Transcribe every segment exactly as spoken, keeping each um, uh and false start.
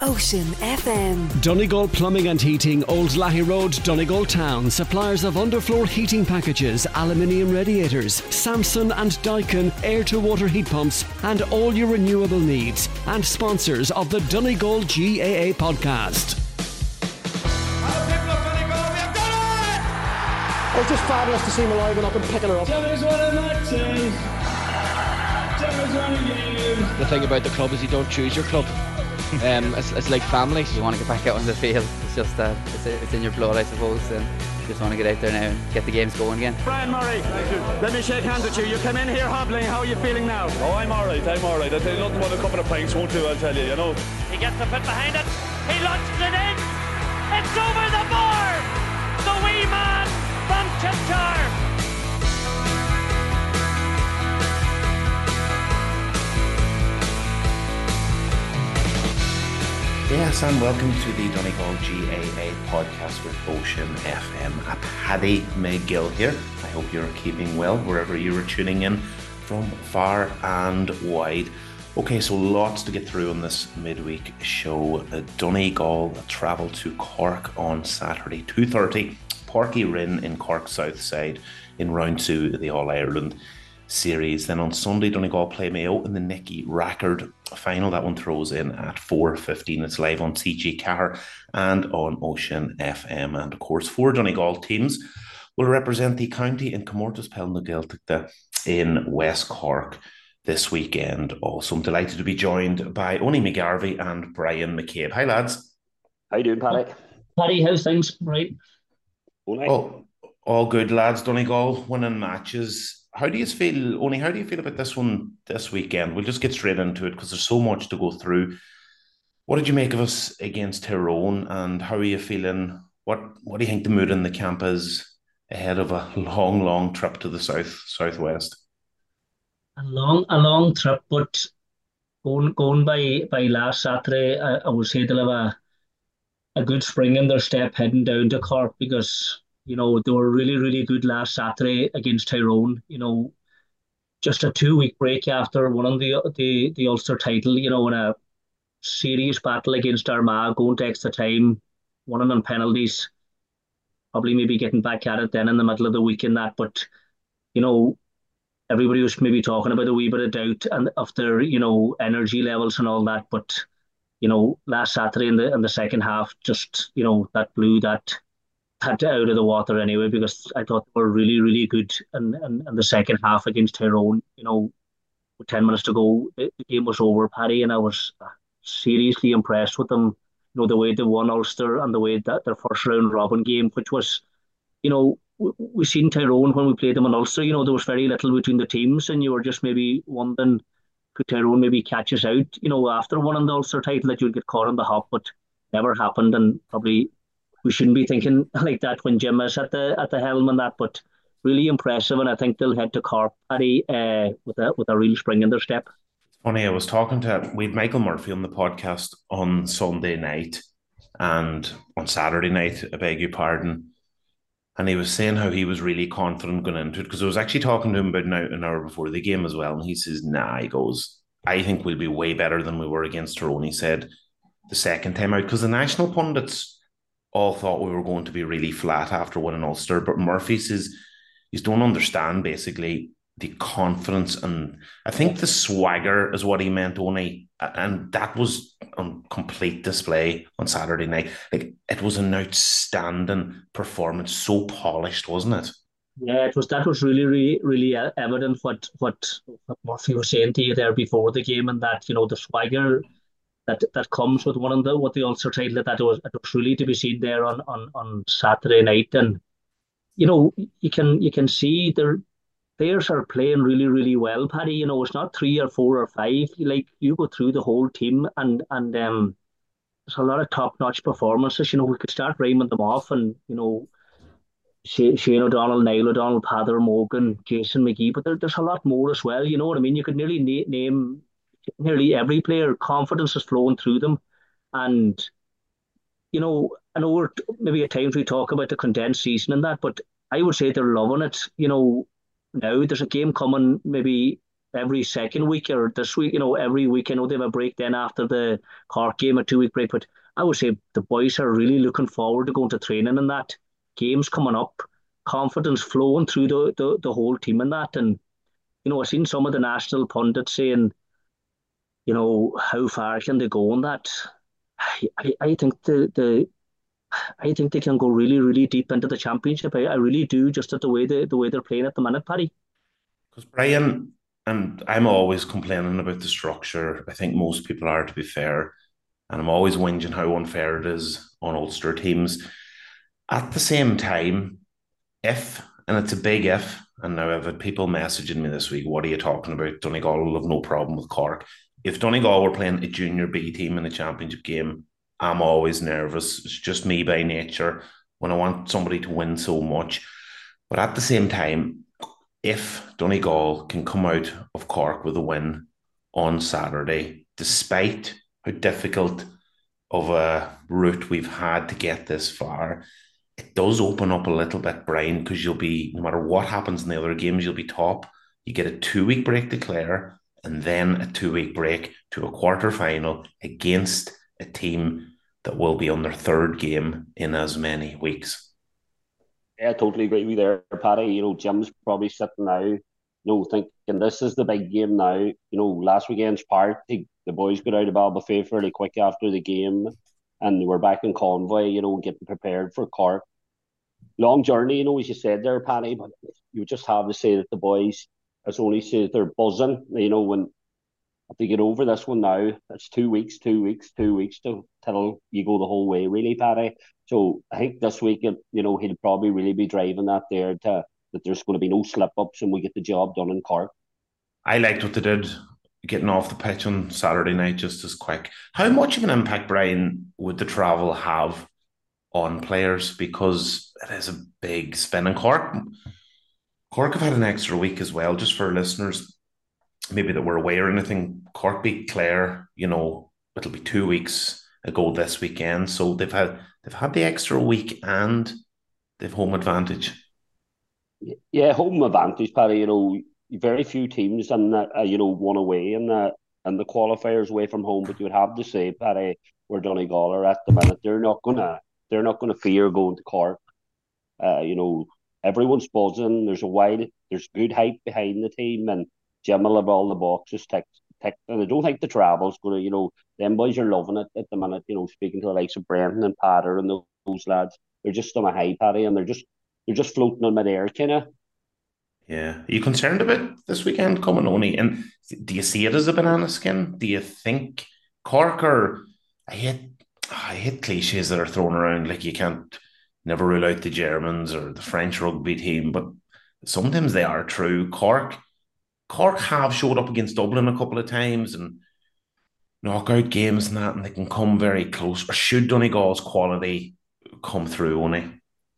Ocean F M. Donegal Plumbing and Heating, Old Lahey Road, Donegal Town. Suppliers of underfloor heating packages, aluminium radiators, Samson and Daikin air-to-water heat pumps, and all your renewable needs. And sponsors of the Donegal G A A podcast. It was just fabulous to see him alive and up and picking her up. The thing about the club is you don't choose your club. Um, it's, it's like family. You want to get back out on the field. It's just uh, it's, it's in your blood, I suppose. And just want to get out there now and get the games going again. Brian Murray, let me shake hands with you. You come in here hobbling. How are you feeling now? Oh, I'm all right. I'm all right. I tell you, nothing but a couple of pints won't do. I'll tell you. You know. He gets the foot behind it. He launches it in. It's over the bar. The wee man from Chipchar. Yes, and welcome to the Donegal G A A podcast with Ocean F M. Paddy McGill here. I hope you're keeping well wherever you are tuning in from far and wide. Okay, so lots to get through on this midweek show. Uh, Donegal travel to Cork on Saturday, two thirty. Porky Rin in Cork South Side in round two of the All-Ireland series. Then on Sunday, Donegal play Mayo in the Nicky Rackard final. That one throws in at four fifteen. It's live on T G Car and on Ocean F M. And of course, four Donegal teams will represent the county in Comórtas Peal na Gaeltachta in West Cork this weekend. Also, I'm delighted to be joined by Oni McGarvey and Brian McCabe. Hi, lads. How you doing, Paddy? Paddy, how's things? Right. Oh, all good, lads. Donegal winning matches. How do you feel, Oni, how do you feel about this one this weekend? We'll just get straight into it because there's so much to go through. What did you make of us against Tyrone, and how are you feeling? What What do you think the mood in the camp is ahead of a long, long trip to the south, southwest? A long, a long trip, but going going by by last Saturday, I, I would say they'll have a, a good spring in their step heading down to Cork, because you know, they were really, really good last Saturday against Tyrone. You know, just a two-week break after winning the the the Ulster title. You know, in a serious battle against Armagh, going to extra time, winning on penalties. Probably maybe getting back at it then in the middle of the week in that. But you know, everybody was maybe talking about a wee bit of doubt and of their you know energy levels and all that. But you know, last Saturday in the in the second half, just you know that blew that. Had to out of the water anyway, because I thought they were really, really good in, in, in the second half against Tyrone. You know, with ten minutes to go, the, the game was over, Paddy, and I was seriously impressed with them. You know, the way they won Ulster and the way that their first round robin game, which was, you know, we, we seen Tyrone when we played them in Ulster. You know, there was very little between the teams, and you were just maybe wondering, could Tyrone maybe catch us out? You know, after winning the Ulster title, that you'd get caught on the hop, but never happened, and probably. We shouldn't be thinking like that when Jim is at the at the helm and that, but really impressive, and I think they'll head to Cork, Paddy, uh, with a with a real spring in their step. It's funny, I was talking to we had Michael Murphy on the podcast on Sunday night and on Saturday night, I beg your pardon, and he was saying how he was really confident going into it, because I was actually talking to him about an hour, an hour before the game as well, and he says, "Nah," he goes, "I think we'll be way better than we were against Tyrone." He said the second time out, because the national pundits all thought we were going to be really flat after winning Ulster, but Murphy says you don't understand basically the confidence, and I think the swagger is what he meant, only, and that was on complete display on Saturday night. Like, it was an outstanding performance, so polished, wasn't it? Yeah, it was. That was really, really, really evident what what, what Murphy was saying to you there before the game, and that you know the swagger that that comes with one of the what the Ulster title, that was it was really to be seen there on, on, on Saturday night. And you know you can you can see their players are playing really, really well, Paddy. You know, it's not three or four or five. Like, you go through the whole team, and and um there's a lot of top notch performances. You know, we could start rhyming them off, and you know Shane O'Donnell, Niall O'Donnell, Pather Morgan, Jason McGee, but there, there's a lot more as well. You know what I mean? You could nearly na- name nearly every player. Confidence is flowing through them, and you know, I know we're maybe at times we talk about the condensed season and that, but I would say they're loving it. You know, now there's a game coming maybe every second week or this week, you know, every week. I know they have a break then after the Cork game, a two week break. But I would say the boys are really looking forward to going to training and that. Games coming up, confidence flowing through the, the, the whole team and that. And, you know, I've seen some of the national pundits saying, you know, how far can they go on that? I, I, I think the, the I think they can go really, really deep into the championship. I, I really do, just at the way they, the way they're playing at the minute, Paddy. Because Brian, and I'm always complaining about the structure. I think most people are, to be fair. And I'm always whinging how unfair it is on Ulster teams. At the same time, if, and it's a big if, and now I've had people messaging me this week, what are you talking about? Donegal will have no problem with Cork. If Donegal were playing a junior B team in a championship game, I'm always nervous. It's just me by nature when I want somebody to win so much. But at the same time, if Donegal can come out of Cork with a win on Saturday, despite how difficult of a route we've had to get this far, it does open up a little bit, Brian, because you'll be, no matter what happens in the other games, you'll be top. You get a two-week break to Clare, and then a two-week break to a quarter-final against a team that will be on their third game in as many weeks. Yeah, I totally agree with you there, Paddy. You know, Jim's probably sitting now, you know, thinking this is the big game now. You know, last weekend's part, the boys got out of Ballybofey fairly quick after the game, and we're back in convoy, you know, getting prepared for Cork. Long journey, you know, as you said there, Paddy, but you just have to say that the boys, it's only say that they're buzzing, you know, when if they get over this one now, it's two weeks, two weeks, two weeks to till you go the whole way, really, Paddy. So I think this week, you know, he'll probably really be driving that there to that there's going to be no slip-ups and we get the job done in Cork. I liked what they did, getting off the pitch on Saturday night just as quick. How much of an impact, Brian, would the travel have on players? Because it is a big spin. And Cork, Cork have had an extra week as well, just for listeners, maybe that we're aware or anything. Cork beat Clare, you know, it'll be two weeks ago this weekend. So they've had they've had the extra week and they've home advantage. Yeah, home advantage, Paddy. You know, very few teams and uh, you know won away in the and the qualifiers away from home. But you would have to say, Paddy, where Donegal are at the minute, they're not gonna they're not gonna fear going to Cork. Uh, you know, everyone's buzzing. There's a wide, there's good hype behind the team, and Jim will have all the boxes ticked. ticked. And I don't think the travel's going to, you know, them boys are loving it at the minute. You know, speaking to the likes of Brenton and Patter and those, those lads, they're just on a high, Paddy, and they're just they're just floating on mid-air, kind of. Yeah. Are you concerned about this weekend coming only? And do you see it as a banana skin? Do you think Cork are, I hate, I hate cliches that are thrown around, like you can't never rule out the Germans or the French rugby team, but sometimes they are true. Cork, Cork have showed up against Dublin a couple of times and knockout games and that, and they can come very close. Or should Donegal's quality come through, only?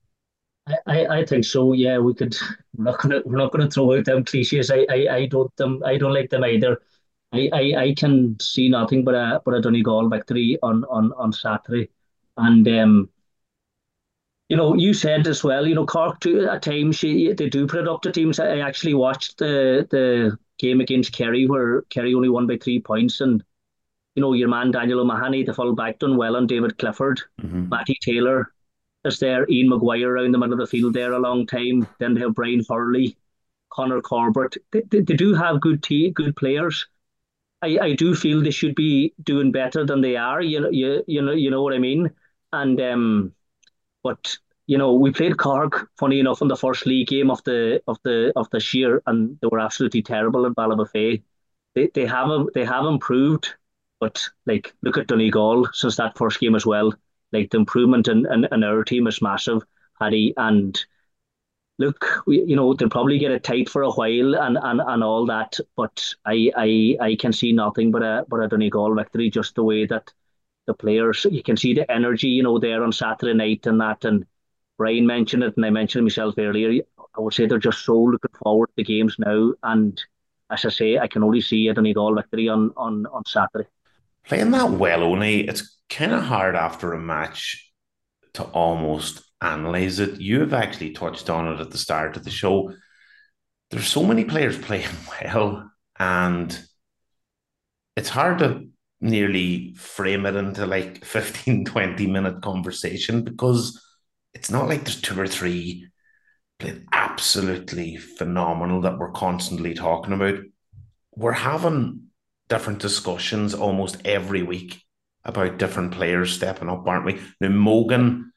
I, I think so. Yeah, we could. We're not gonna we're not gonna throw out them cliches. I, I, I don't them. I don't like them either. I, I, I can see nothing but a but a Donegal victory on on on Saturday, and um, you know, you said as well. You know, Cork too, at times she, they do put it up to teams. I actually watched the the game against Kerry where Kerry only won by three points, and you know your man Daniel O'Mahony, the full back, done well on David Clifford, mm-hmm. Matty Taylor. Is there Ian Maguire around the middle of the field there a long time. Then they have Brian Hurley, Connor Corbett. They, they, they do have good tea, good players. I, I do feel they should be doing better than they are. You know, you, you know, you know what I mean. And um, but you know, we played Cork, funny enough, in the first league game of the of the of this year, and they were absolutely terrible at Ballybofey. They they have they have improved, but like look at Donegal since that first game as well. Like the improvement in, in, in our team is massive, Paddy. And look, we, you know, they'll probably get it tight for a while and, and, and all that. But I, I I can see nothing but a but a Donegal victory. Just the way that the players, you can see the energy, you know, there on Saturday night and that. And Brian mentioned it, and I mentioned it myself earlier. I would say they're just so looking forward to the games now. And as I say, I can only see a Donegal victory on on on Saturday. Playing that well, only it's kind of hard after a match to almost analyse it. You have actually touched on it at the start of the show. There's so many players playing well, And it's hard to nearly frame it into like fifteen, twenty minute conversation because it's not like there's two or three played absolutely phenomenal that we're constantly talking about. We're having different discussions almost every week about different players stepping up, aren't we? Now, Mogan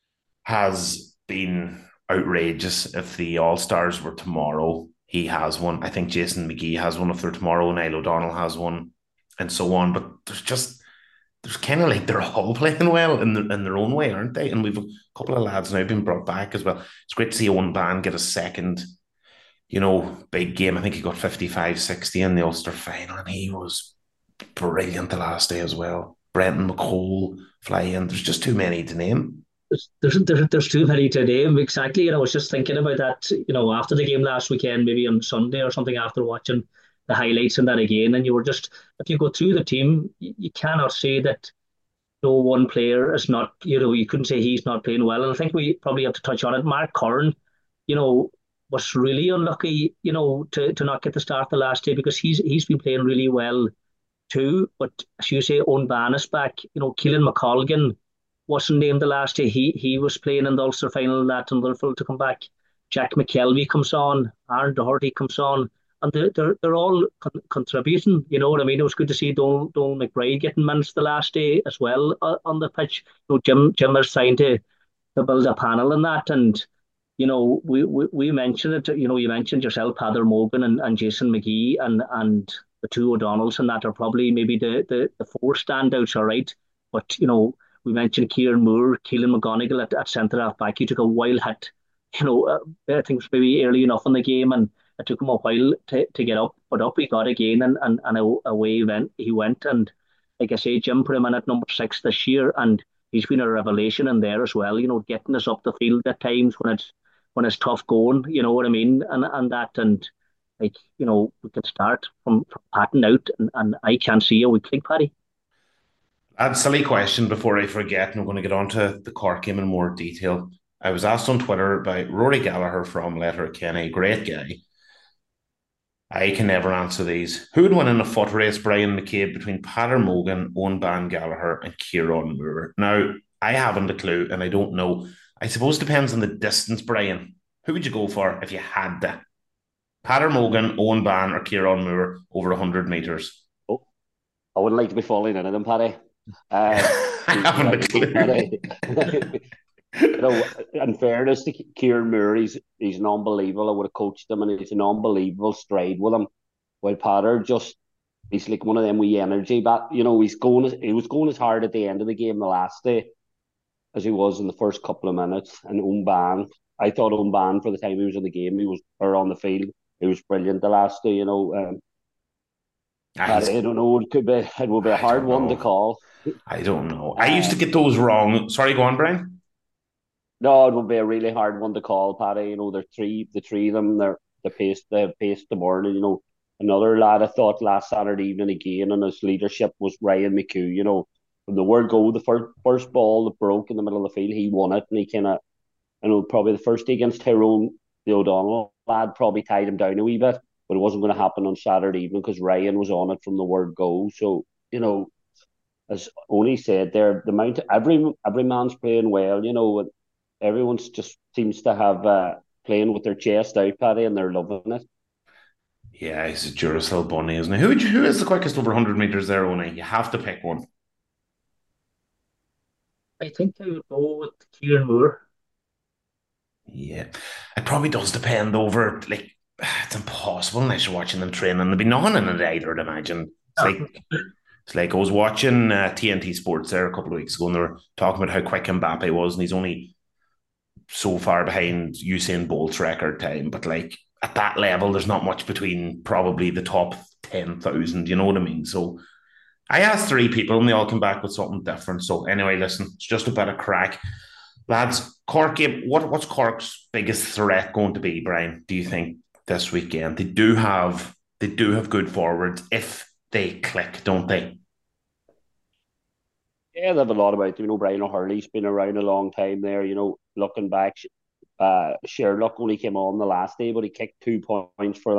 has been outrageous. If the All Stars were tomorrow, he has one. I think Jason McGee has one if they're tomorrow. Niall O'Donnell has one, and so on. But there's just there's kind of like they're all playing well in, the, in their own way, aren't they? And we've a couple of lads now been brought back as well. It's great to see Owen Ban get a second, you know, big game. I think he got fifty-five sixty in the Ulster final, and he was brilliant the last day as well. Brenton McCole flying. There's just too many to name. There's, there's, there's too many to name, exactly. And I was just thinking about that, you know, after the game last weekend, maybe on Sunday or something, after watching the highlights and that again. And you were just, if you go through the team, you, you cannot say that no one player is not, you know, you couldn't say he's not playing well. And I think we probably have to touch on it. Mark Curran, you know, was really unlucky, you know, to, to not get the start the last day because he's he's been playing really well too. But as you say, Owen Ban is back. You know, Keelan McColgan wasn't named the last day. He he was playing in the Ulster final that and Liverpool to come back. Jack McKelvey comes on. Aaron Doherty comes on. And they're, they're, they're all con- contributing, you know what I mean? It was good to see Donal, Donal McBride getting minutes the last day as well uh, on the pitch. You know, Jim Jim is trying to, to build a panel in that. And, you know, we, we, we mentioned it, you know, you mentioned yourself, Peadar Mogan and, and Jason McGee and, and the two O'Donnells and that are probably maybe the, the, the four standouts, all right? But, you know, we mentioned Kieran Moore, Keelan McGonigal at, at centre-half back. He took a wild hit, you know, uh, I think it was maybe early enough in the game and it took him a while to, to get up, but up he got again and, and, and away he went, he went. And like I say, Jim put him in at number six this year and he's been a revelation in there as well, you know, getting us up the field at times when it's when it's tough going, you know what I mean? And and that and like, you know, we can start from, from patting out and, and I can't see a weak link, Paddy. A silly question before I forget, and I'm going to get on to the Cork game in more detail. I was asked on Twitter by Rory Gallagher from Letterkenny, great guy. I can never answer these. Who would win in a foot race, Brian McCabe, between Peadar Mogan, Owen Ban Gallagher, and Kieran Moore? Now, I haven't a clue, and I don't know. I suppose it depends on the distance, Brian. Who would you go for if you had to? Peadar Mogan, Owen Ban, or Kieran Moore over one hundred metres? Oh, I wouldn't like to be falling into them, Paddy. Uh, I haven't a clue. You know, in fairness to Kieran Moore, he's, he's an unbelievable. I would have coached him, and he's an unbelievable stride with him. While Peadar just, he's like one of them wee energy. But you know, he's going, he was going as hard at the end of the game the last day as he was in the first couple of minutes. And Owen Ban, I thought Owen Ban for the time he was in the game, he was or on the field, he was brilliant the last day. You know, um, Nice. I don't know. It could be, it would be a hard one to call. I don't know. I used to get those wrong. Sorry, go on, Brian. No, it would be a really hard one to call, Paddy. You know, they're three, the three of them, they're the pace, the pace the morning. You know, another lad I thought last Saturday evening again, and his leadership was Ryan McHugh. You know, from the word go, the first first ball that broke in the middle of the field, he won it, and he kind of, you know, probably the first day against Tyrone, the O'Donnell lad probably tied him down a wee bit, but it wasn't going to happen on Saturday evening because Ryan was on it from the word go. So you know, as Oni said there, the amount every every man's playing well. You know. Everyone's just seems to have uh, playing with their chest out, Paddy, and they're loving it. Yeah, he's a Duracell bunny, isn't he? Who, you, who is the quickest over one hundred metres there, Oni? You have to pick one. I think I would go with Kieran Moore. Yeah, it probably does depend over, like, it's impossible unless you're watching them train, and there'd be nothing in it either, I'd imagine. It's like, it's like I was watching uh, T N T Sports there a couple of weeks ago, and they were talking about how quick Mbappe was, and he's only so far behind Usain Bolt's record time, but like at that level there's not much between probably the top ten thousand, you know what I mean? So I asked three people and they all come back with something different. So anyway, listen, it's just a bit of crack, lads. Cork game, what, what's Cork's biggest threat going to be, Brian, do you think, this weekend? They do have they do have good forwards if they click, don't they? Yeah, they have a lot about, you know, Brian O'Hurley's been around a long time there, you know, looking back, uh, Sherlock only came on the last day, but he kicked two points for them.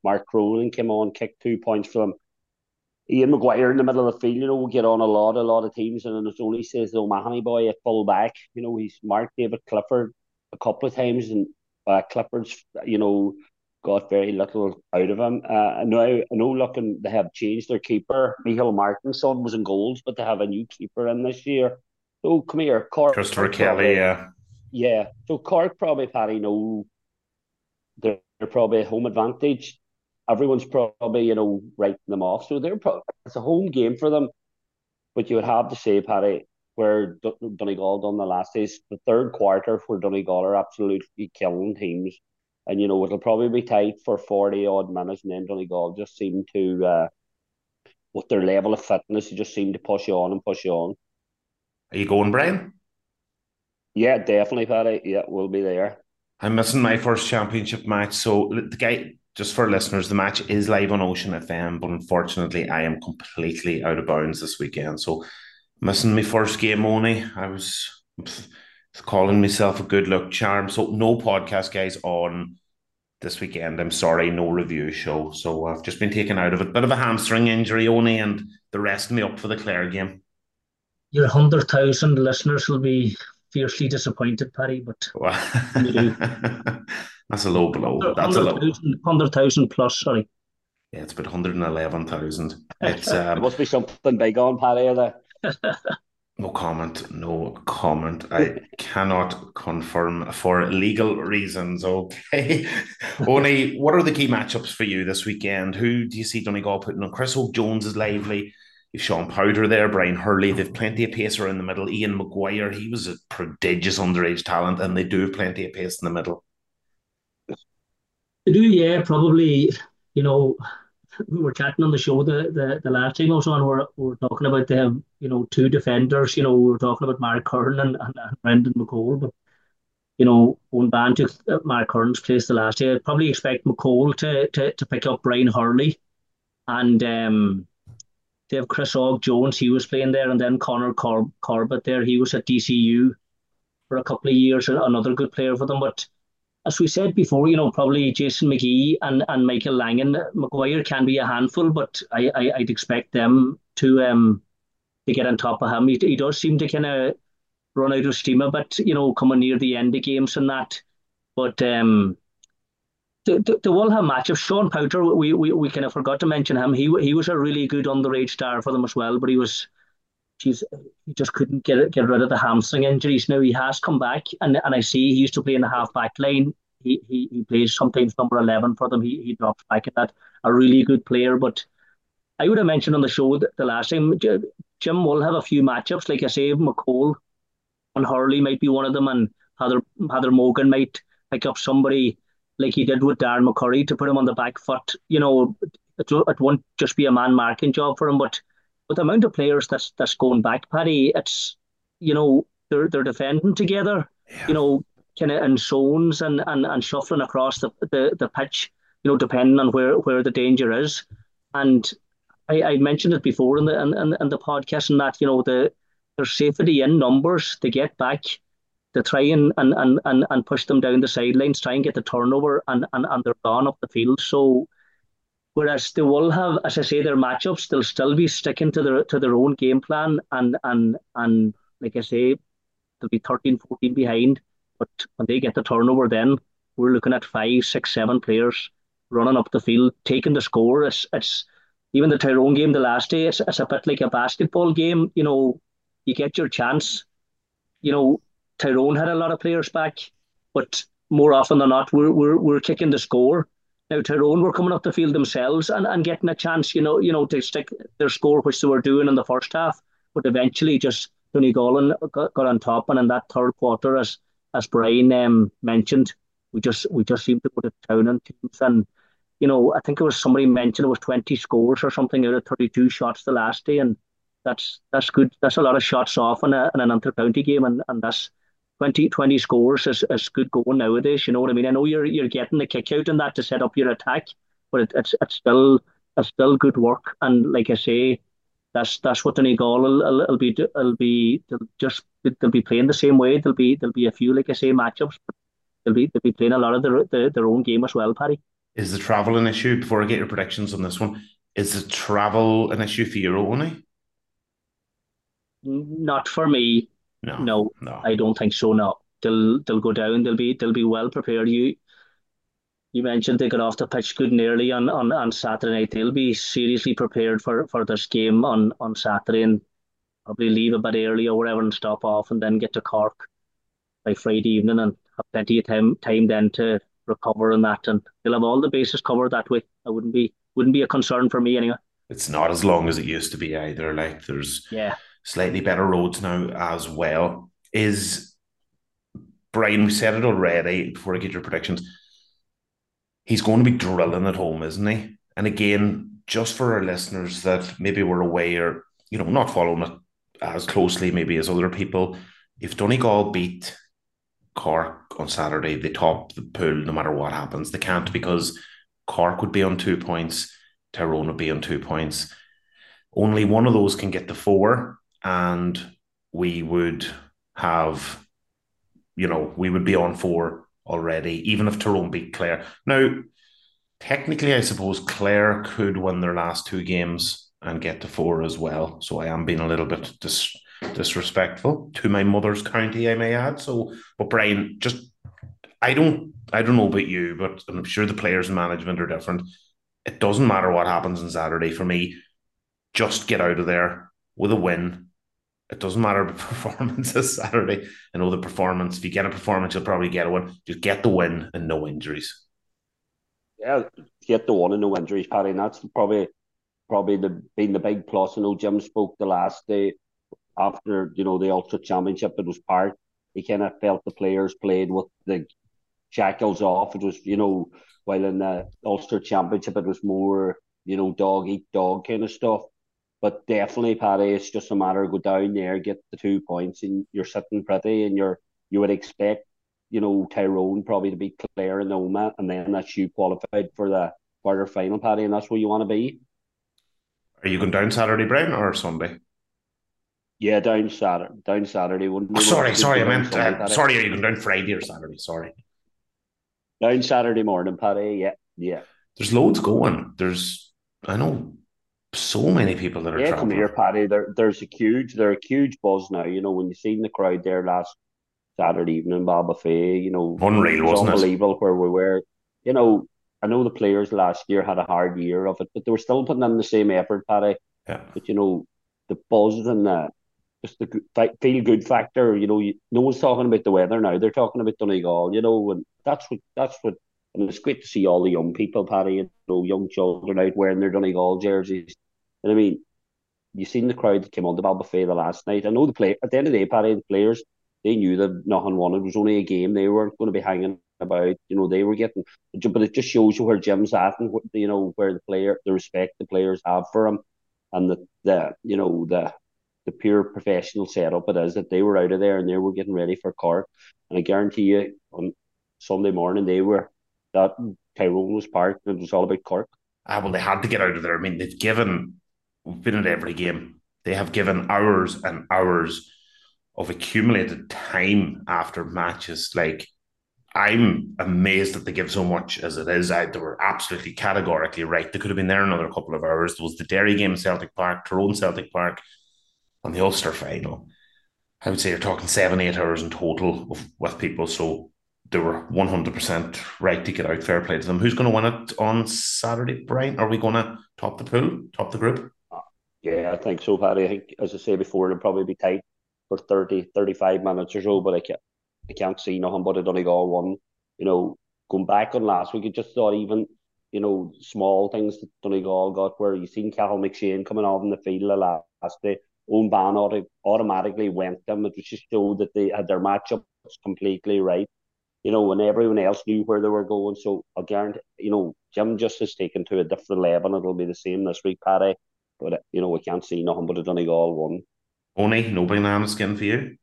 Mark Cronin came on, kicked two points for them. Ian Maguire in the middle of the field, you know, will get on a lot, a lot of teams, and it's only says the O'Mahony boy at full back. You know, he's marked David Clifford a couple of times, and uh, Clifford's, you know, got very little out of him. Uh, now, I know, looking, they have changed their keeper. Michael Martinson was in goals, but they have a new keeper in this year. So, come here, Cork. Christopher Kelly, yeah. Yeah, so Cork probably, Paddy, know they're, they're probably a home advantage. Everyone's probably, you know, writing them off. So they're pro- it's a home game for them. But you would have to say, Paddy, where D- Donegal done the last days, the third quarter where Donegal are absolutely killing teams. And, you know, it'll probably be tight for forty odd minutes, and then Donegal just seem to, uh, with their level of fitness, they just seem to push you on and push you on. Are you going, Brian? Yeah, definitely, Paddy. Yeah, we'll be there. I'm missing my first championship match. So the guy, just for listeners, the match is live on Ocean F M, but unfortunately I am completely out of bounds this weekend. So missing my first game only. I was calling myself a good luck charm. So no podcast, guys, on this weekend. I'm sorry, no review show. So I've just been taken out of it. Bit of a hamstring injury only, and the rest of me up for the Clare game. Your one hundred thousand listeners will be fiercely disappointed, Paddy, but you do. That's a low blow. That's a low. one hundred thousand plus, sorry. Yeah, it's about one hundred eleven thousand. It's um, it must be something big on, Paddy, there. No comment, no comment. I cannot confirm for legal reasons, okay? Only, what are the key matchups for you this weekend? Who do you see Donegal putting on? Chris Hope-Jones is lively. You've Sean Powder there, Brian Hurley. They've plenty of pace around the middle. Ian Maguire, he was a prodigious underage talent, and they do have plenty of pace in the middle. They do, yeah, probably. You know, we were chatting on the show the, the, the last time I was on, we're, we were talking about they have, you know, two defenders. You know, we were talking about Mark Curran and, and, and Brendan McCole, but, you know, when Ban took Mark Curran's place the last year, I'd probably expect McCole to, to, to pick up Brian Hurley. And um, they have Chris Ogg-Jones, he was playing there, and then Connor Cor- Corbett there, he was at D C U for a couple of years, another good player for them. But as we said before, you know, probably Jason McGee and, and Michael Langan. Maguire can be a handful, but I, I, I'd expect them to um to get on top of him. He, he does seem to kind of run out of steam a bit, you know, coming near the end of games and that. But um, the, the, the will have matchups. Sean Powder, we, we, we kind of forgot to mention him. He he was a really good underage star for them as well, but he was She's, he just couldn't get get rid of the hamstring injuries. Now he has come back, and, and I see he used to play in the half back line. He, he he plays sometimes number eleven for them. He he drops back at that. A really good player. But I would have mentioned on the show that the last time, Jim will have a few matchups. Like I say, McCole and Hurley might be one of them, and Heather Heather Morgan might pick up somebody like he did with Darren McCurry to put him on the back foot. You know, it, it won't just be a man marking job for him, but with the amount of players that's that's going back, Paddy, it's, you know, they're they're defending together, yeah. you know, kind of in zones and, and, and shuffling across the, the, the pitch, you know, depending on where, where the danger is. And I, I mentioned it before in the in, in, in the podcast, and that, you know, the there's safety in numbers to get back, to try and and, and, and, and push them down the sidelines, try and get the turnover, and, and, and they're gone up the field. So whereas they will have, as I say, their matchups, they'll still be sticking to their to their own game plan, and and and like I say, they'll be thirteen, fourteen behind. But when they get the turnover, then we're looking at five, six, seven players running up the field, taking the score. It's it's even the Tyrone game the last day. It's, it's a bit like a basketball game. You know, you get your chance. You know, Tyrone had a lot of players back, but more often than not, we're we're we're kicking the score. Now Tyrone were coming up the field themselves and, and getting a chance, you know, you know, to stick their score, which they were doing in the first half, but eventually just Donegal got, got on top, and in that third quarter, as as Brian um, mentioned, we just we just seemed to go to town on teams. And you know, I think it was somebody mentioned it was twenty scores or something out of thirty-two shots the last day, and that's that's good. That's a lot of shots off in, a, in an inter-county game, and, and that's twenty, twenty scores is, is good going nowadays. You know what I mean? I know you're you're getting the kick out in that to set up your attack, but it, it's it's still it's still good work. And like I say, that's that's what Donegal will, will, will be will be they'll just they'll be playing the same way. There'll be there'll be a few, like I say, matchups, but they'll be they'll be playing a lot of their their, their own game as well, Paddy. Is the travel an issue? Before I get your predictions on this one, is the travel an issue for you, Only? Not for me. No, No, no. I don't think so. No, they'll they'll go down. They'll be they'll be well prepared. You you mentioned they got off the pitch good and early on, on, on Saturday night. They'll be seriously prepared for, for this game on, on Saturday and probably leave a bit early or whatever and stop off and then get to Cork by Friday evening and have plenty of time time then to recover and that. And they'll have all the bases covered that way. I wouldn't be wouldn't be a concern for me anyway. It's not as long as it used to be either. Like there's Yeah. slightly better roads now as well. Is Brian, we said it already before I get your predictions. He's going to be drilling at home, isn't he? And again, just for our listeners that maybe were away or, you know, not following it as closely maybe as other people, if Donegal beat Cork on Saturday, they top the pool no matter what happens. They can't because Cork would be on two points, Tyrone would be on two points. Only one of those can get to four, and we would have, you know, we would be on four already, even if Tyrone beat Clare. Now, technically, I suppose Clare could win their last two games and get to four as well. So I am being a little bit dis- disrespectful to my mother's county, I may add. So, but Brian, just I don't, I don't know about you, but I'm sure the players and management are different. It doesn't matter what happens on Saturday for me. Just get out of there with a win. It doesn't matter about performance this Saturday. I know the performance, if you get a performance, you'll probably get a win. Just get the win and no injuries. Yeah, get the one and no injuries, Paddy. And that's probably probably the been the big plus. I know Jim spoke the last day after, you know, the Ulster Championship. It was part. He kind of felt the players played with the shackles off. It was, you know, while in the Ulster Championship, it was more, you know, dog eat dog kind of stuff. But definitely, Paddy, it's just a matter of go down there, get the two points, and you're sitting pretty, and you're you would expect, you know, Tyrone probably to beat Clare in the Oma, and then that's you qualified for the quarter final, Paddy, and that's where you want to be. Are you going down Saturday, Brian, or Sunday? Yeah, down Saturday. Down Saturday. Oh, sorry, sorry, I meant. Sunday, uh, sorry, are you going down Friday or Saturday? Sorry. Down Saturday morning, Paddy. Yeah, yeah. There's loads going. There's, I know, so many people that are yeah, traveling. Come here, Paddy. There, there's a huge, there's a huge buzz now. You know, when you seen the crowd there last Saturday evening in Ballybofey, you know, unreal, it was wasn't unbelievable it? Where we were. You know, I know the players last year had a hard year of it, but they were still putting in the same effort, Paddy. Yeah. But you know, the buzz and the just the feel good factor. You know, you, no one's talking about the weather now. They're talking about Donegal. You know, and that's what that's what. And it's great to see all the young people, Paddy. You know, young children out wearing their Donegal jerseys. And I mean, you seen the crowd that came on to Ballybofey the last night. I know the play at the end of the day, Paddy, the players, they knew that nothing won. It was only a game. They weren't going to be hanging about. You know, they were getting, but it just shows you where Jim's at and you know where the player, the respect the players have for him, and the the you know the the pure professional setup it is that they were out of there and they were getting ready for Cork. And I guarantee you, on Sunday morning they were that Tyrone was parked. And it was all about Cork. Ah, well, they had to get out of there. I mean, they've given, we've been at every game. They have given hours and hours of accumulated time after matches. Like, I'm amazed that they give so much as it is. I, they were absolutely categorically right. They could have been there another couple of hours. There was the Derry game in Celtic Park, Tyrone Celtic Park, and the Ulster final. I would say you're talking seven, eight hours in total of, with people. So they were one hundred percent right to get out. Fair play to them. Who's going to win it on Saturday, Brian? Are we going to top the pool, top the group? Yeah, I think so, Paddy. I think, as I say before, it'll probably be tight for thirty, thirty-five minutes or so, but I can't, I can't see nothing but a Donegal one. You know, going back on last week, I just thought even, you know, small things that Donegal got where you seen Cathal McShane coming out in the field the last day. Owen Ban auto- automatically went them. It was just showed that they had their matchups completely right. You know, when everyone else knew where they were going. So I guarantee, you know, Jim just has taken to a different level and it'll be the same this week, Paddy. But, you know, we can't see nothing but a Donegal one. Only no banana skin for you?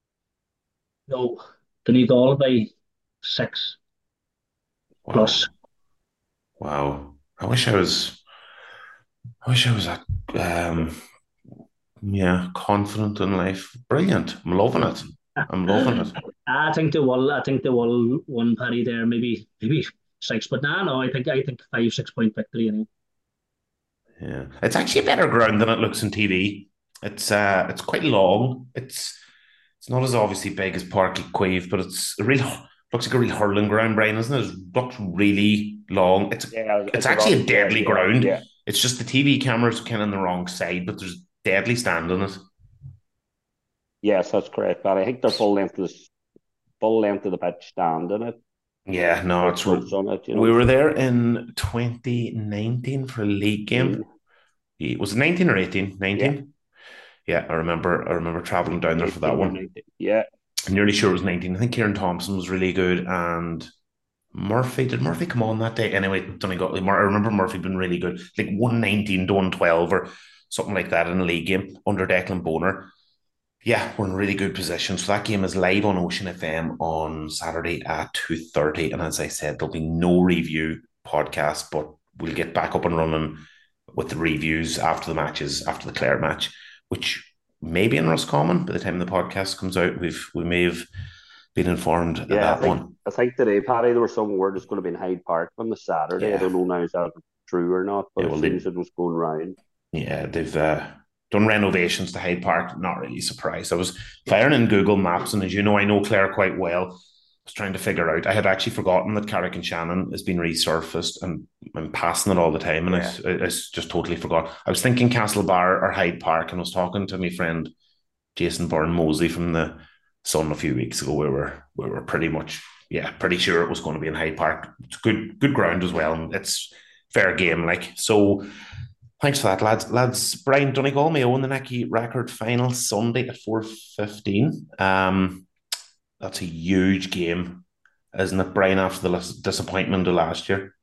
No, Donegal by six wow. plus. Wow. I wish I was, I wish I was that, um, yeah, confident in life. Brilliant. I'm loving it. I'm loving it. I think they will. I think they will one Paddy there. Maybe, maybe six. But nah, no, I think I think five six point victory. Anyway. Yeah, it's actually a better ground than it looks on T V. It's uh, it's quite long. It's it's not as obviously big as Parky Quave, but it's a real looks like a real hurling ground, Brian, isn't it? It looks really long. It's Yeah, it's, it's actually about, a deadly yeah, ground. yeah. It's just the T V cameras kind of on the wrong side, but there's deadly stand on it. Yes, that's correct. But I think they're full length of the full length of the pitch stand in it. Yeah, no, it's Fronts on it, you know. we were there in twenty nineteen for a league game. Mm. Was it nineteen or eighteen? nineteen? Yeah. yeah, I remember I remember travelling down there for that one. nineteen, yeah. I'm nearly sure it was nineteen. I think Kieran Thompson was really good, and Murphy, did Murphy come on that day? Anyway, Donegal, I remember Murphy being really good, like one nineteen to one twelve or something like that in a league game under Declan Boner. Yeah, we're in a really good position. So that game is live on Ocean F M on Saturday at two thirty. And as I said, there'll be no review podcast, but we'll get back up and running with the reviews after the matches, after the Clare match, which may be in Roscommon by the time the podcast comes out. We've we may have been informed of Yeah, that I think, one. I think today, Paddy, there was some word it's going to be in Hyde Park on the Saturday. Yeah. I don't know now is that true or not, but Yeah, it well, seems they- it was going round. Yeah, they've uh, done renovations to Hyde Park. Not really surprised. I was firing in Google Maps, and as you know, I know Clare quite well. I was trying to figure out. I had actually forgotten that Carrick and Shannon has been resurfaced, and I'm passing it all the time, and Yeah. I, I, I just totally forgot. I was thinking Castlebar or Hyde Park, and I was talking to my friend Jason Byrne Mosley from the Sun a few weeks ago. We were we were pretty much yeah pretty sure it was going to be in Hyde Park. It's good good ground as well, and it's fair game. Like so. Thanks for that, lads. Lads, Brian Donegal may own the Nicky record final Sunday at four fifteen. Um, that's a huge game, isn't it, Brian, after the disappointment of last year?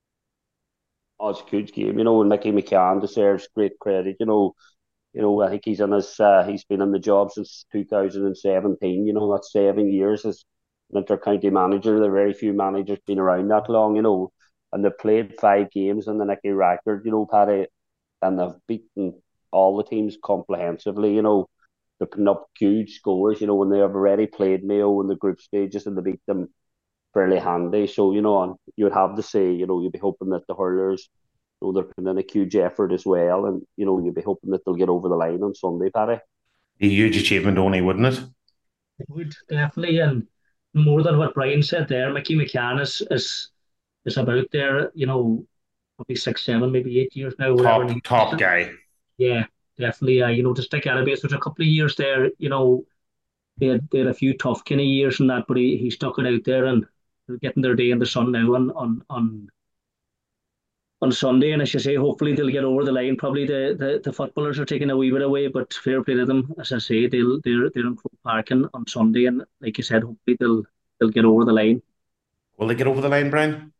Oh, it's a huge game, you know, and Mickey McCann deserves great credit, you know. You know, I think he's in his uh, he's been in the job since two thousand seventeen, you know, that's seven years as an inter-county manager. There are very few managers been around that long, you know, and they've played five games in the Nicky record, you know, Paddy, and they've beaten all the teams comprehensively, you know. They're putting up huge scores, you know, when they have already played Mayo in the group stages and they beat them fairly handy. So, you know, and you would have to say, you know, you'd be hoping that the hurlers, you know, they're putting in a huge effort as well. And, you know, you'd be hoping that they'll get over the line on Sunday, Paddy. A huge achievement, only, wouldn't it? It would, definitely. And more than what Brian said there, Mickey McCann is, is, is about there, you know, probably six, seven, maybe eight years now. Top, whatever. top guy. Yeah, definitely. Uh, you know, to stick out of base, there's a couple of years there, you know, they had, they had a few tough kind of years and that, but he, he stuck it out there and they're getting their day in the sun now on on on, on Sunday. And as you say, hopefully they'll get over the line. Probably the, the, the footballers are taking a wee bit away, but fair play to them. As I say, they'll they're they're in Croke Park on, on Sunday, and like you said, hopefully they'll they'll get over the line. Will they get over the line, Brian?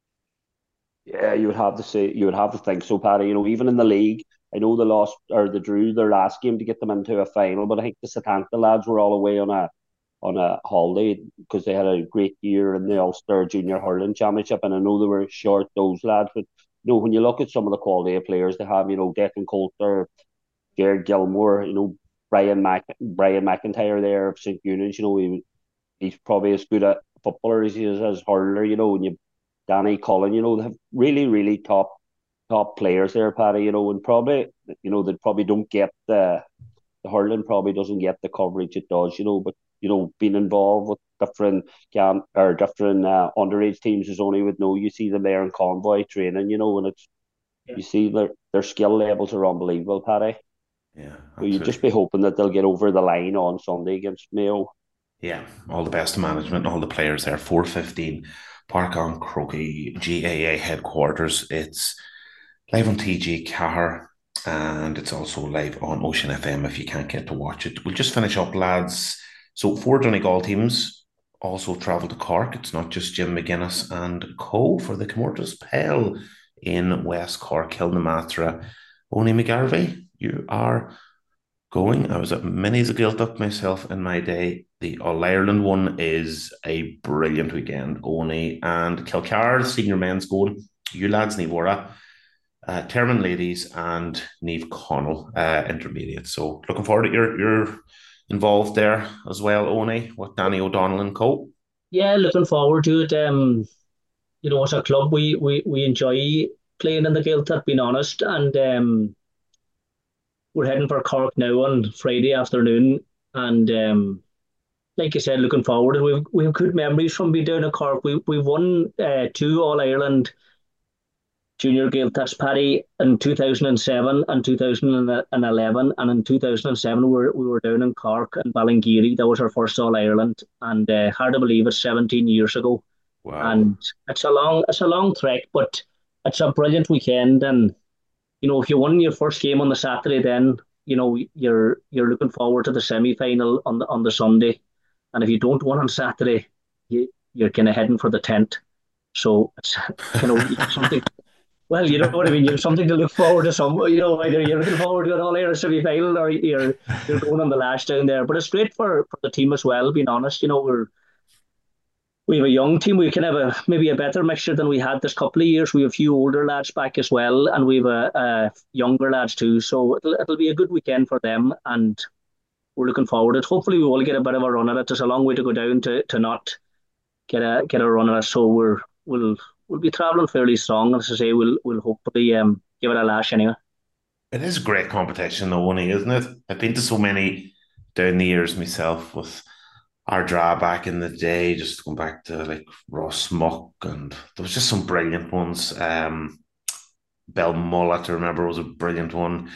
Yeah, you would have to say, you would have to think so, Paddy. You know, even in the league, I know they lost or they drew their last game to get them into a final, but I think the Setanta lads were all away on a on a holiday because they had a great year in the Ulster Junior Hurling Championship, and I know they were short those lads. But you know, when you look at some of the quality of players they have, you know, Declan Coulter, Jared Gilmore, you know, Brian Mac Brian McIntyre there of Saint Eunice, you know, he, he's probably as good a footballer as he is as hurler, you know, and you Danny Cullen, you know, they have really, really top top players there, Paddy, you know, and probably, you know, they probably don't get the the hurling probably doesn't get the coverage it does, you know, but you know, being involved with different camp or different uh, underage teams is only would know. You see them there in convoy training, you know, and it's yeah. you see their their skill levels are unbelievable, Paddy. Yeah, so you just be hoping that they'll get over the line on Sunday against Mayo. Yeah, all the best to management and all the players there. four fifteen, Park on Croquet G A A headquarters. It's live on T G Cahir and it's also live on Ocean F M if you can't get to watch it. We'll just finish up, lads. So four Donegal teams also travel to Cork. It's not just Jim McGuinness and co for the Comórtas Pell in West Cork. Kilnamatra, Oni McGarvey, you are going. I was at Minis of Gaeltacht myself in my day. The All-Ireland one is a brilliant weekend. Oni and Kilcar, senior men's going. You lads, Nivora, uh, Termon ladies, and Neve Connell, uh, intermediate. So looking forward to your your involved there as well, Oni, with Danny O'Donnell and co. Yeah, looking forward to it. Um, you know, as a club, we we, we enjoy playing in the Gaeltacht, being honest. And um, we're heading for Cork now on Friday afternoon. And um, like I said, looking forward. We've we have good memories from being down at Cork. We we won uh, two All Ireland Junior Gaeltachts, Paddy, in two thousand seven and two thousand eleven, and in two thousand seven we were, we were down in Cork and Ballingeary. That was our first All Ireland, and uh, hard to believe it's seventeen years ago. Wow. And it's a long it's a long trek, but it's a brilliant weekend. And you know, if you won your first game on the Saturday, then you know you're you're looking forward to the semi final on the on the Sunday. And if you don't win on Saturday, you, you're kind of heading for the tent. So it's you know something. Well, you know what I mean. You have something to look forward to. Some, you know, either you're looking forward to an All Ireland semi final or you're you're going on the lash down there. But it's great for, for the team as well. Being honest, you know, we're we have a young team. We can have a maybe a better mixture than we had this couple of years. We have a few older lads back as well, and we have a, a younger lads too. So it'll it'll be a good weekend for them, and we're looking forward to it. Hopefully, we will get a bit of a run at it. There's a long way to go down to to not get a get a run at it. So we're we'll. We'll be travelling fairly strong, as I say. We'll we'll hopefully um, give it a lash anyway. It is a great competition, though, Winnie, isn't it? I've been to so many down the years myself with Ardra back in the day, just going back to like Ross Muck, and there was just some brilliant ones. Um, Belmullet, I remember, was a brilliant one.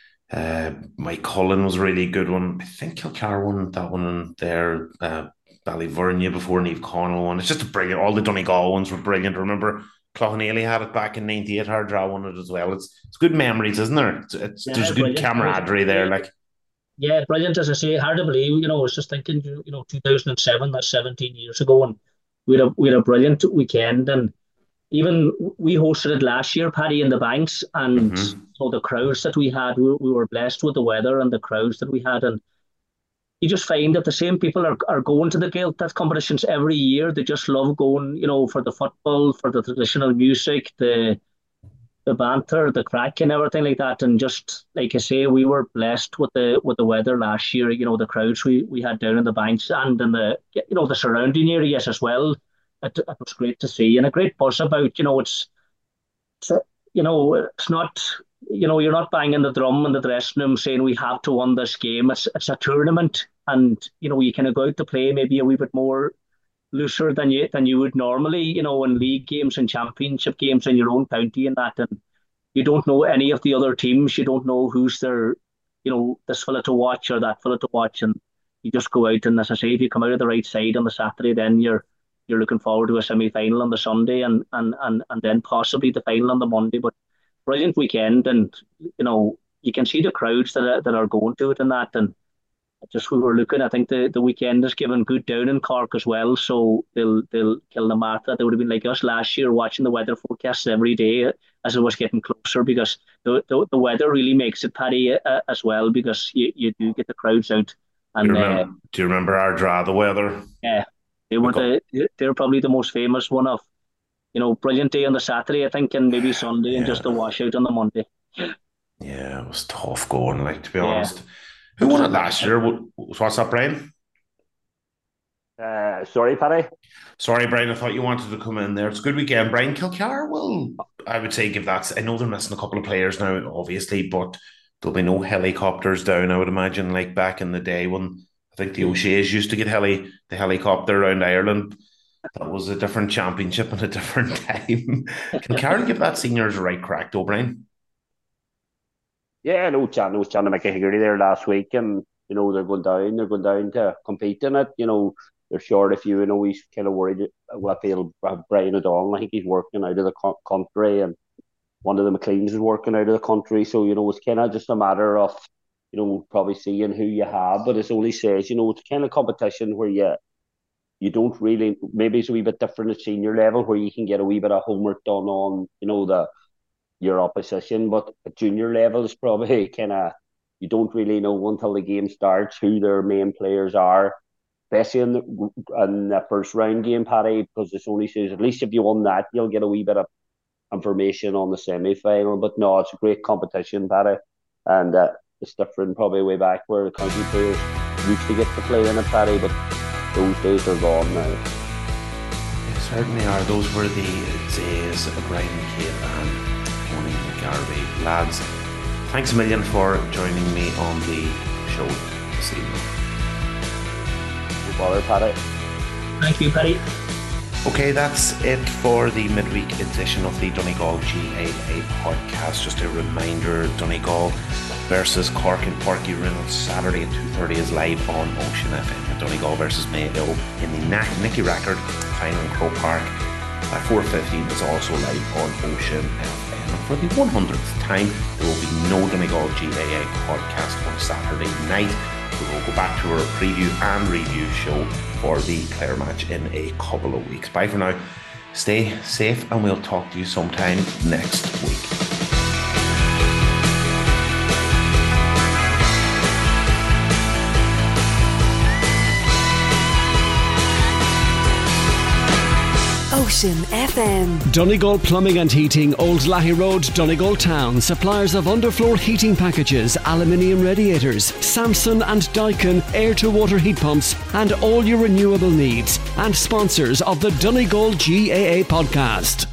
Uh, Mike Cullen was a really good one. I think Kilcar won that one in there. Uh, Ballyvernia before Neve Connell won. It's just a brilliant. All the Donegal ones were brilliant. Remember, Cloughanelli had it back in ninety-eight. Hardra won it as well. It's it's good memories, isn't there? It's, it's yeah, there's a good camaraderie there. Like, yeah, brilliant. As I say, hard to believe. You know, I was just thinking. You know, two thousand seven. That's seventeen years ago, and we had a we had a brilliant weekend. And even we hosted it last year, Paddy, in the Banks, and mm-hmm. so the crowds that we had, we, we were blessed with the weather and the crowds that we had, and you just find that the same people are, are going to the Gaeltacht competitions every year. They just love going, you know, for the football, for the traditional music, the the banter, the crack and everything like that. And just like I say, we were blessed with the with the weather last year, you know, the crowds we, we had down in the Banks and in the, you know, the surrounding areas as well. It, it was great to see, and a great buzz about, you know, it's, it's you know, it's not... You know, you're not banging the drum in the dressing room saying we have to win this game. It's it's a tournament, and you know you kind of go out to play maybe a wee bit more looser than you than you would normally. You know, in league games and championship games in your own county and that, and you don't know any of the other teams. You don't know who's their, you know, this fella to watch or that fella to watch, and you just go out and, as I say, if you come out of the right side on the Saturday, then you're you're looking forward to a semi final on the Sunday, and and and and then possibly the final on the Monday, but. Brilliant weekend, and you know you can see the crowds that are, that are going to it and that, and just we were looking. I think the, the weekend is given good down in Cork as well, so they'll they'll kill the Martha. They would have been like us last year, watching the weather forecasts every day as it was getting closer, because the the, the weather really makes it, Paddy, uh, as well, because you, you do get the crowds out. And do you remember, uh, do you remember Ardra, the weather? Yeah, they were the they're probably the most famous one of. You know, brilliant day on the Saturday, I think, and maybe Sunday, yeah. And just a washout on the Monday. Yeah, it was tough going, like, to be yeah. honest. Who won it last year? What's that, Brian? Uh, sorry, Paddy. Sorry, Brian, I thought you wanted to come in there. It's a good weekend. Brian Kilcar, well, I would say give that... I know they're missing a couple of players now, obviously, but there'll be no helicopters down, I would imagine, like back in the day when I think the O'Shea's used to get heli the helicopter around Ireland. That was a different championship and a different time. Can Carol give that seniors a right crack, though, Brian? Yeah, no, Chan was trying to make a Higgery there last week, and you know they're going down. They're going down to compete in it. You know they're short a few. You know he's kind of worried what they'll have Brian O'Donnell. I think he's working out of the co- country, and one of the McLeans is working out of the country. So you know it's kind of just a matter of you know probably seeing who you have. But as Oli says, you know it's kind of competition where you. You don't really, maybe it's a wee bit different at senior level where you can get a wee bit of homework done on, you know, the your opposition. But at junior level, it's probably kind of, you don't really know until the game starts who their main players are, especially in the, in the first round game, Paddy, because it's only says, at least if you won that, you'll get a wee bit of information on the semi-final. But no, it's a great competition, Paddy. And uh, it's different probably way back where the county players used to get to play in it, Paddy, but those days are gone now. Yes, certainly are. Those were the days of Brian McCabe and Tony McGarvey. Lads, thanks a million for joining me on the show this evening. No bother, Paddy. Thank you, Paddy. Okay, that's it for the midweek edition of the Donegal G A A podcast. Just a reminder, Donegal versus Cork and Páirc Uí Rinn Saturday at two thirty is live on Ocean F M. Donegal versus Mayo in the Nicky Rackard final in Croke Park at four fifteen is also live on Ocean F M. And for the one hundredth time, there will be no Donegal G A A podcast on Saturday night. We will go back to our preview and review show for the Clare match in a couple of weeks. Bye for now. Stay safe and we'll talk to you sometime next week. Ocean F M. Donegal Plumbing and Heating, Old Lahey Road, Donegal Town. Suppliers of underfloor heating packages, aluminium radiators, Samson and Daikin air-to-water heat pumps, and all your renewable needs. And sponsors of the Donegal G A A podcast.